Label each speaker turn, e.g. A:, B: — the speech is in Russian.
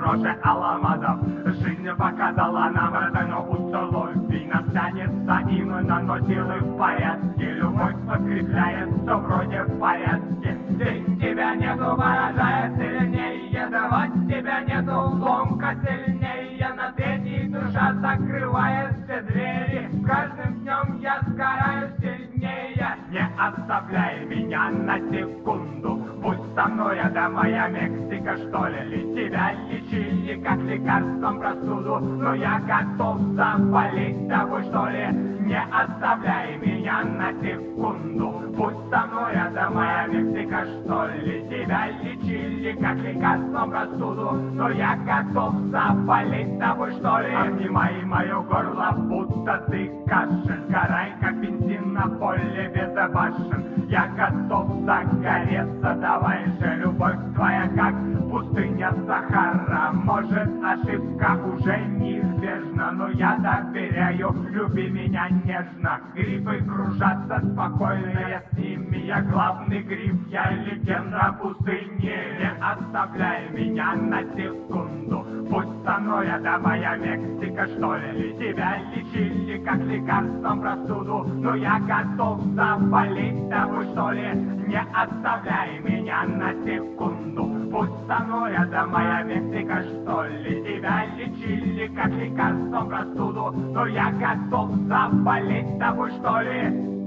A: дороже алмазов. Жизнь показала нам цену условий, настанется именно, но силы в порядке. Любовь подкрепляется вроде в порядке. Здесь тебя нету, выражая сильнее, давать тебя нету, ломка сильнее. На третьей душа закрывает все двери. С каждым днем я сгораю сильнее. Не оставляй меня на секунду, будь со мной, это моя Мексика, что ли? Тебя лечили как лекарством простуду, но я готов заболеть тобой, что ли? Не оставляй меня на секунду, будь со мной, это моя Мексика, что ли? Тебя лечили как лекарством простуду, но я готов заболеть тобой, что ли? Обнимай мое горло, будто ты кашель, сгорай как бензин на поле безопасен. Я готов загореться, давай же, любовь твоя как пустыня Сахара. Может, ошибка уже неизбежна, но я доверяю, люби меня нежно. Грибы кружатся спокойно, я с ними, я главный гриб, я легенда пустыни. Не оставляй меня на секунду, будь со мной, это моя Мексика, что ли? Тебя лечили как лекарством простуду, но я готов заболеть тобой, что ли? Не оставляй меня на секунду, будь со мной, это моя Мексика, что ли? Тебя лечили как лекарством простуду, но я готов заболеть тобой, что ли?